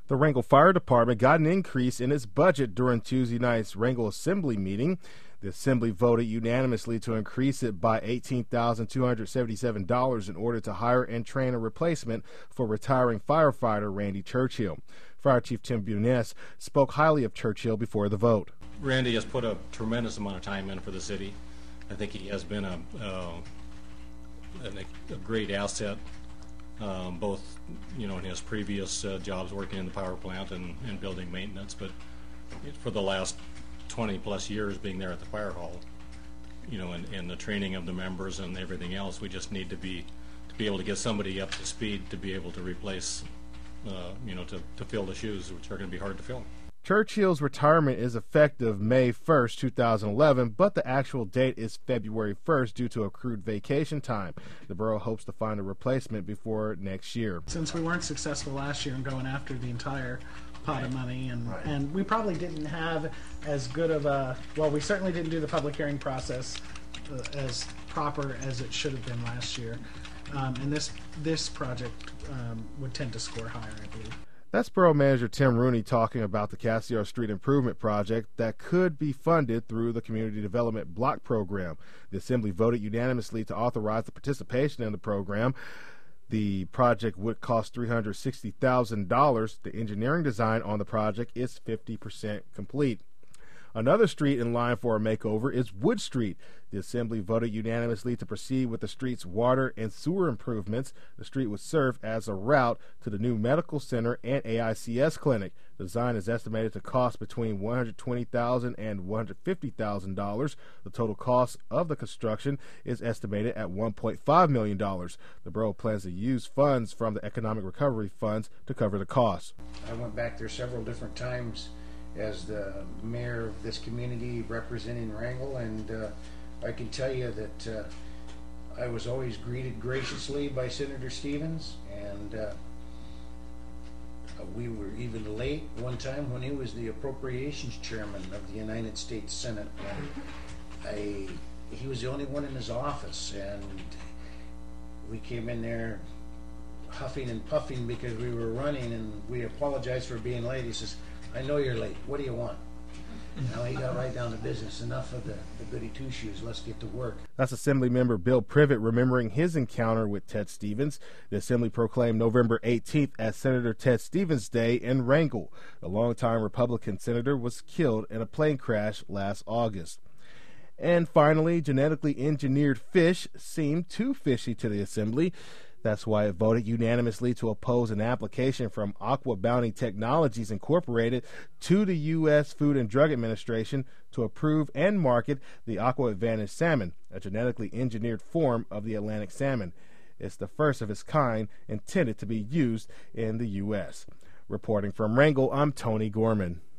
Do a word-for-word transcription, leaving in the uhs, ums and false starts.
The Wrangell Fire Department got an increase in its budget during Tuesday night's Wrangell Assembly meeting. The Assembly voted unanimously to increase it by eighteen thousand two hundred seventy-seven dollars in order to hire and train a replacement for retiring firefighter Randy Churchill. Fire Chief Tim Buness spoke highly of Churchill before the vote. Randy has put a tremendous amount of time in for the city. I think he has been a, uh, a, a great asset, um, both you know in his previous uh, jobs working in the power plant and, and building maintenance, but for the last twenty plus years being there at the fire hall, you know, and, and the training of the members and everything else. We just need to be to be able to get somebody up to speed to be able to replace, uh, you know, to, to fill the shoes, which are going to be hard to fill. Churchill's retirement is effective May first, two thousand eleven, but the actual date is February first due to accrued vacation time. The borough hopes to find a replacement before next year. Since we weren't successful last year in going after the entire pot right. of money, and, right. and we probably didn't have as good of a, well, we certainly didn't do the public hearing process uh, as proper as it should have been last year. Um, and this, this project um, would tend to score higher, I believe. That's Borough Manager Tim Rooney talking about the Cassiar Street Improvement Project that could be funded through the Community Development Block Program. The Assembly voted unanimously to authorize the participation in the program. The project would cost three hundred sixty thousand dollars. The engineering design on the project is fifty percent complete. Another street in line for a makeover is Wood Street. The Assembly voted unanimously to proceed with the street's water and sewer improvements. The street would serve as a route to the new medical center and A I C S clinic. The design is estimated to cost between one hundred twenty thousand dollars and one hundred fifty thousand dollars. The total cost of the construction is estimated at one point five million dollars. The borough plans to use funds from the Economic Recovery Funds to cover the costs. I went back there several different times as the mayor of this community representing Wrangell, and uh, I can tell you that uh, I was always greeted graciously by Senator Stevens, and uh, we were even late one time when he was the appropriations chairman of the United States Senate, and I, he was the only one in his office, and we came in there huffing and puffing because we were running, and we apologized for being late. He says, "I know you're late. What do you want?" Now he got right down to business. Enough of the, the goody two-shoes. Let's get to work. That's Assemblymember Bill Privet remembering his encounter with Ted Stevens. The Assembly proclaimed November eighteenth as Senator Ted Stevens Day in Wrangell. The longtime Republican senator was killed in a plane crash last August. And finally, genetically engineered fish seemed too fishy to the Assembly. That's why it voted unanimously to oppose an application from Aqua Bounty Technologies Incorporated to the U S Food and Drug Administration to approve and market the Aqua Advantage salmon, a genetically engineered form of the Atlantic salmon. It's the first of its kind intended to be used in the U S Reporting from Wrangell, I'm Tony Gorman.